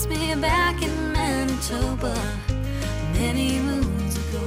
me back in Manitoba many moons ago.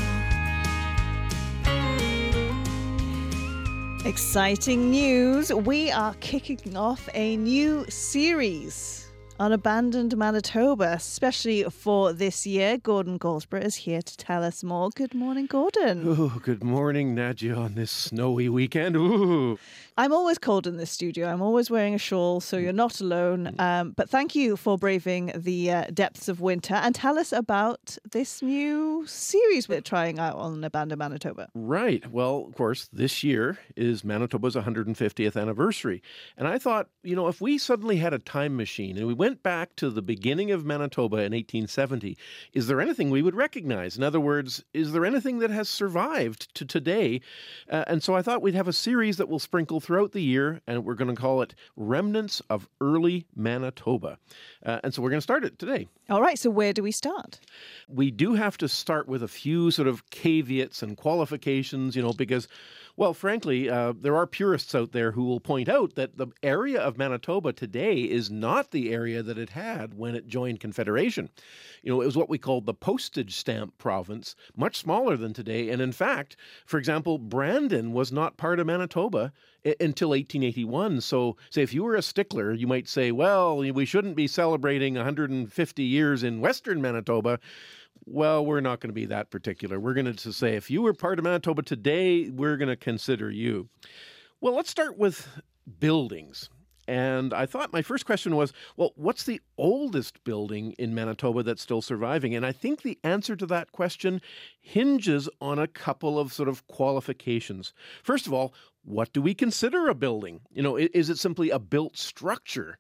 Exciting news. We are kicking off a new series on abandoned Manitoba, especially for this year. Gordon Goldsborough is here to tell us more. Good morning, Gordon. Ooh, good morning, Nadia, on this snowy weekend. Ooh. I'm always cold in this studio. I'm always wearing a shawl, so you're not alone. But thank you for braving the depths of winter. And tell us about this new series we're trying out on abandoned Manitoba. Right. Well, of course, this year is Manitoba's 150th anniversary. And I thought, if we suddenly had a time machine and we went back to the beginning of Manitoba in 1870, is there anything we would recognize? In other words, is there anything that has survived to today? And so I thought we'd have a series that will sprinkle throughout the year, and we're going to call it Remnants of Early Manitoba. And so we're going to start it today. All right, so where do we start? We do have to start with a few sort of caveats and qualifications, because, well, frankly, there are purists out there who will point out that the area of Manitoba today is not the area that it had when it joined Confederation. It was what we called the postage stamp province, much smaller than today. And in fact, for example, Brandon was not part of Manitoba until 1881. So, say, if you were a stickler, you might say, well, we shouldn't be celebrating 150 years in Western Manitoba. Well, we're not going to be that particular. We're going to say, if you were part of Manitoba today, we're going to consider you. Well, let's start with buildings. And I thought my first question was, well, what's the oldest building in Manitoba that's still surviving? And I think the answer to that question hinges on a couple of sort of qualifications. First of all, what do we consider a building? Is it simply a built structure?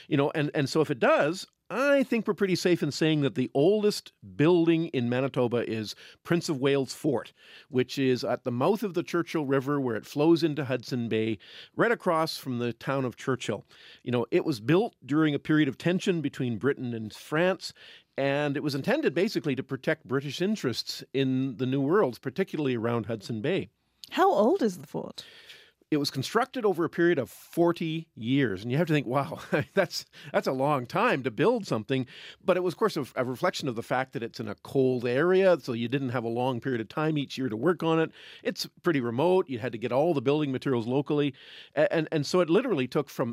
And so if it does, I think we're pretty safe in saying that the oldest building in Manitoba is Prince of Wales Fort, which is at the mouth of the Churchill River where it flows into Hudson Bay, right across from the town of Churchill. It was built during a period of tension between Britain and France, and it was intended basically to protect British interests in the New World, particularly around Hudson Bay. How old is the fort? It was constructed over a period of 40 years. And you have to think, wow, that's a long time to build something. But it was, of course, a reflection of the fact that it's in a cold area, so you didn't have a long period of time each year to work on it. It's pretty remote. You had to get all the building materials locally. And so it literally took from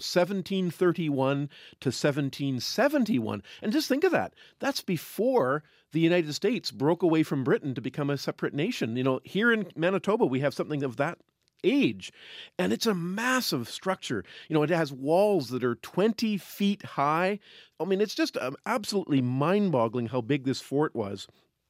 1731 to 1771. And just think of that. That's before the United States broke away from Britain to become a separate nation. Here in Manitoba, we have something of that age. And it's a massive structure. It has walls that are 20 feet high. I mean, it's just absolutely mind-boggling how big this fort was.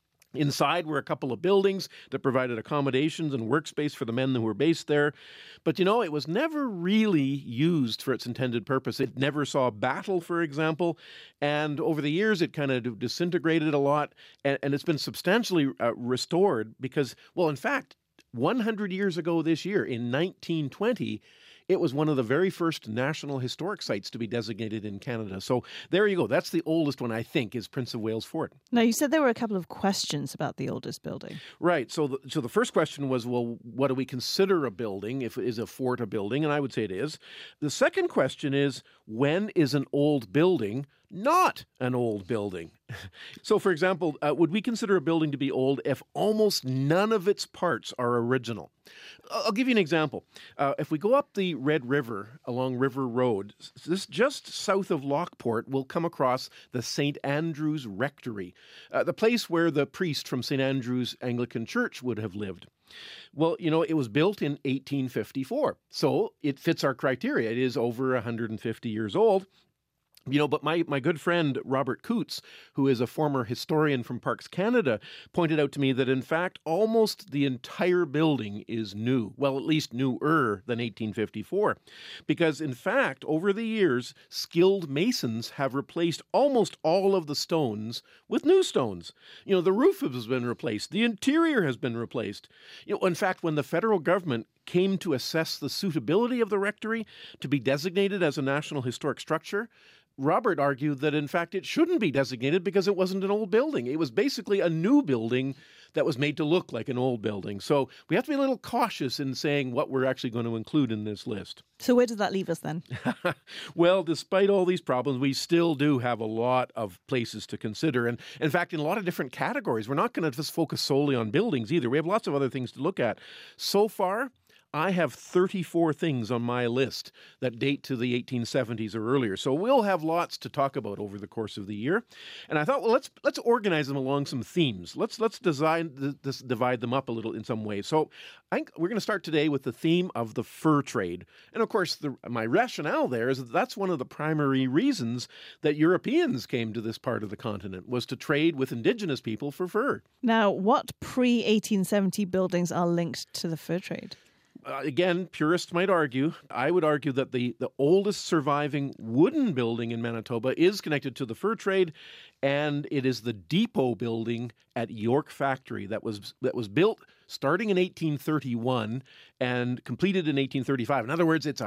Inside were a couple of buildings that provided accommodations and workspace for the men who were based there. But, it was never really used for its intended purpose. It never saw battle, for example. And over the years, it kind of disintegrated a lot. And it's been substantially restored because, well, in fact, 100 years ago this year, in 1920, it was one of the very first National Historic Sites to be designated in Canada. So there you go. That's the oldest one, I think, is Prince of Wales Fort. Now, you said there were a couple of questions about the oldest building. Right. So the first question was, well, what do we consider a building? Is a fort a building? And I would say it is. The second question is, when is an old building not an old building? So, for example, would we consider a building to be old if almost none of its parts are original? I'll give you an example. If we go up the Red River along River Road, this just south of Lockport, we'll come across the St. Andrew's Rectory, the place where the priest from St. Andrew's Anglican Church would have lived. Well, it was built in 1854, so it fits our criteria. It is over 150 years old. But my good friend Robert Coots, who is a former historian from Parks Canada, pointed out to me that, in fact, almost the entire building is new. Well, at least newer than 1854. Because, in fact, over the years, skilled masons have replaced almost all of the stones with new stones. The roof has been replaced. The interior has been replaced. In fact, when the federal government came to assess the suitability of the rectory to be designated as a National Historic Structure, Robert argued that, in fact, it shouldn't be designated because it wasn't an old building. It was basically a new building that was made to look like an old building. So we have to be a little cautious in saying what we're actually going to include in this list. So where does that leave us then? Well, despite all these problems, we still do have a lot of places to consider. And in fact, in a lot of different categories, we're not going to just focus solely on buildings either. We have lots of other things to look at. So far, I have 34 things on my list that date to the 1870s or earlier. So we'll have lots to talk about over the course of the year. And I thought, well, let's organize them along some themes. Let's divide them up a little in some ways. So I think we're going to start today with the theme of the fur trade. And of course, my rationale there is that that's one of the primary reasons that Europeans came to this part of the continent, was to trade with indigenous people for fur. Now, what pre-1870 buildings are linked to the fur trade? Again, purists might argue. I would argue that the oldest surviving wooden building in Manitoba is connected to the fur trade, and it is the depot building at York Factory that was built starting in 1831 and completed in 1835. In other words, it's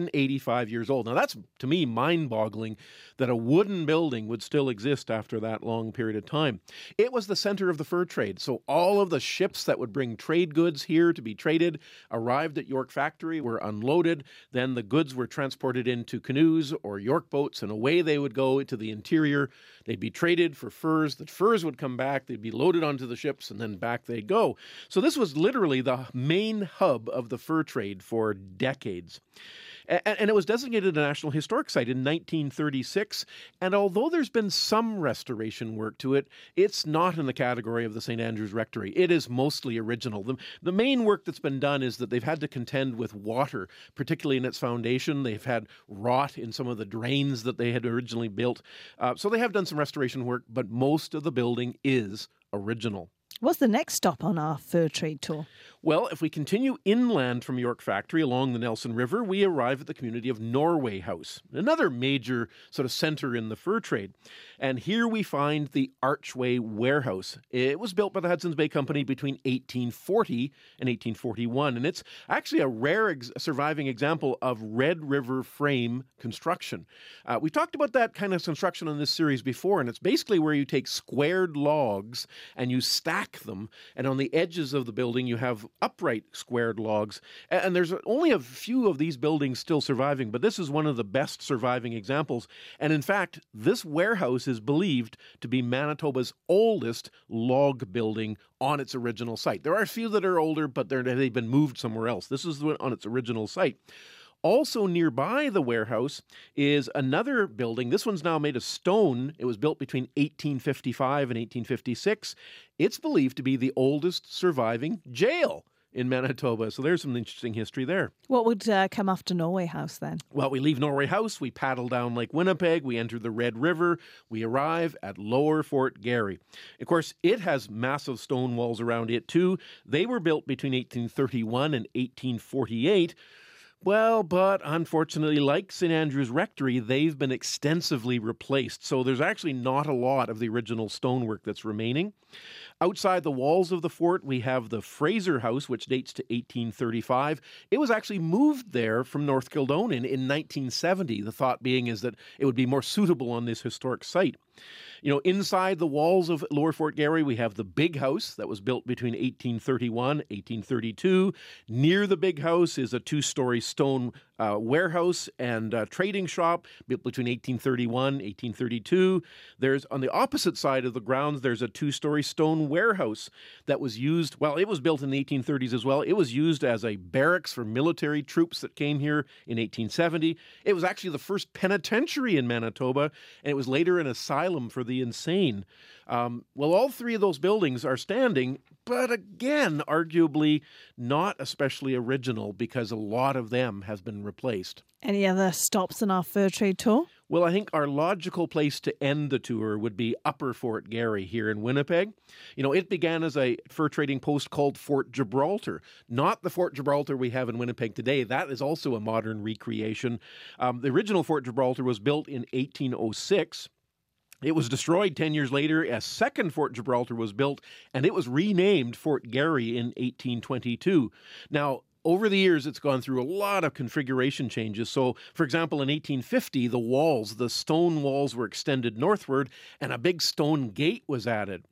185 years old. Now, that's, to me, mind-boggling that a wooden building would still exist after that long period of time. It was the center of the fur trade, so all of the ships that would bring trade goods here to be traded arrived at York Factory, were unloaded, then the goods were transported into canoes or York boats, and away they would go to the interior. They'd be traded for furs. The furs would come back, they'd be loaded onto the ships, and then back they'd go. So this was literally the main hub of the fur trade for decades. And it was designated a National Historic Site in 1936. And although there's been some restoration work to it, it's not in the category of the St. Andrew's Rectory. It is mostly original. The main work that's been done is that they've had to contend with water, particularly in its foundation. They've had rot in some of the drains that they had originally built. So they have done some restoration work, but most of the building is original. What's the next stop on our fur trade tour? Well, if we continue inland from York Factory along the Nelson River, we arrive at the community of Norway House, another major sort of center in the fur trade. And here we find the Archway Warehouse. It was built by the Hudson's Bay Company between 1840 and 1841, and it's actually a rare surviving example of Red River frame construction. We talked about that kind of construction on this series before, and it's basically where you take squared logs and you stack them, and on the edges of the building you have upright squared logs. And there's only a few of these buildings still surviving, but this is one of the best surviving examples. And in fact, this warehouse is believed to be Manitoba's oldest log building on its original site. There are a few that are older, but they've been moved somewhere else. This is on its original site. Also nearby the warehouse is another building. This one's now made of stone. It was built between 1855 and 1856. It's believed to be the oldest surviving jail in Manitoba. So there's some interesting history there. What would come after Norway House then? Well, we leave Norway House, we paddle down Lake Winnipeg, we enter the Red River, we arrive at Lower Fort Garry. Of course, it has massive stone walls around it too. They were built between 1831 and 1848. Well, but unfortunately, like St. Andrew's Rectory, they've been extensively replaced. So there's actually not a lot of the original stonework that's remaining. Outside the walls of the fort, we have the Fraser House, which dates to 1835. It was actually moved there from North Kildonan in 1970. The thought being is that it would be more suitable on this historic site. You know, inside the walls of Lower Fort Garry, we have the Big House that was built between 1831 and 1832. Near the Big House is a two-story stone warehouse and trading shop built between 1831 and 1832. There's, on the opposite side of the grounds, there's a two-story stone warehouse that was used, well, it was built in the 1830s as well. It was used as a barracks for military troops that came here in 1870. It was actually the first penitentiary in Manitoba, and it was later an asylum for the insane. Well, all three of those buildings are standing, but again, arguably not especially original because a lot of them has been replaced. Any other stops on our fur trade tour? Well, I think our logical place to end the tour would be Upper Fort Garry here in Winnipeg. You know, it began as a fur trading post called Fort Gibraltar, not the Fort Gibraltar we have in Winnipeg today. That is also a modern recreation. The original Fort Gibraltar was built in 1806. It was destroyed 10 years later. A second Fort Gibraltar was built, and it was renamed Fort Garry in 1822. Now, over the years, it's gone through a lot of configuration changes. So, for example, in 1850, the stone walls were extended northward, and a big stone gate was added.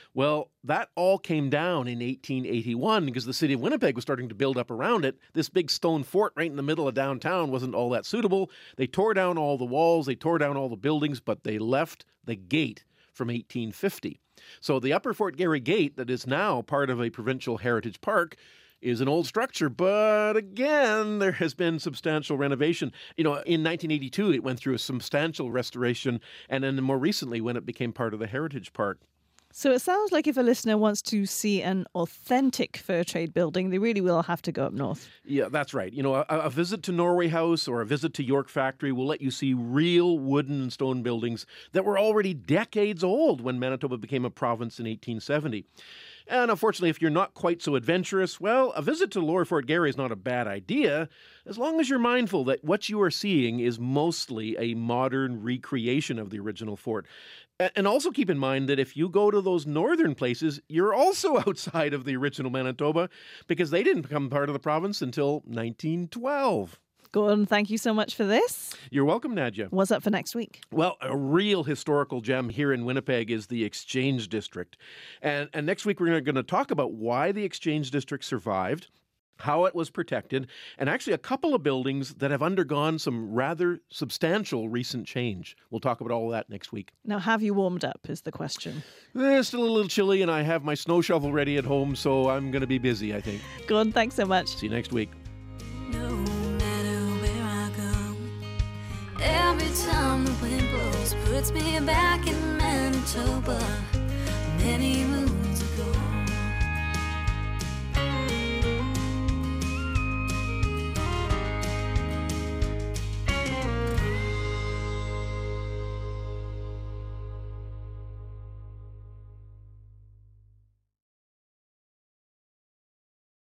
Well, that all came down in 1881 because the city of Winnipeg was starting to build up around it. This big stone fort right in the middle of downtown wasn't all that suitable. They tore down all the walls, they tore down all the buildings, but they left the gate from 1850. So the Upper Fort Garry Gate, that is now part of a provincial heritage park, is an old structure, but again, there has been substantial renovation. In 1982, it went through a substantial restoration, and then more recently when it became part of the heritage park. So it sounds like if a listener wants to see an authentic fur trade building, they really will have to go up north. Yeah, that's right. A visit to Norway House or a visit to York Factory will let you see real wooden and stone buildings that were already decades old when Manitoba became a province in 1870. And unfortunately, if you're not quite so adventurous, well, a visit to Lower Fort Garry is not a bad idea, as long as you're mindful that what you are seeing is mostly a modern recreation of the original fort. And also keep in mind that if you go to those northern places, you're also outside of the original Manitoba because they didn't become part of the province until 1912. Gordon, thank you so much for this. You're welcome, Nadja. What's up for next week? Well, a real historical gem here in Winnipeg is the Exchange District. And next week, we're going to talk about why the Exchange District survived, how it was protected, and actually a couple of buildings that have undergone some rather substantial recent change. We'll talk about all of that next week. Now, have you warmed up is the question. It's still a little chilly, and I have my snow shovel ready at home, so I'm going to be busy, I think. Gordon, thanks so much. See you next week. No matter where I go, every time the wind blows puts me back in Manitoba. Many moons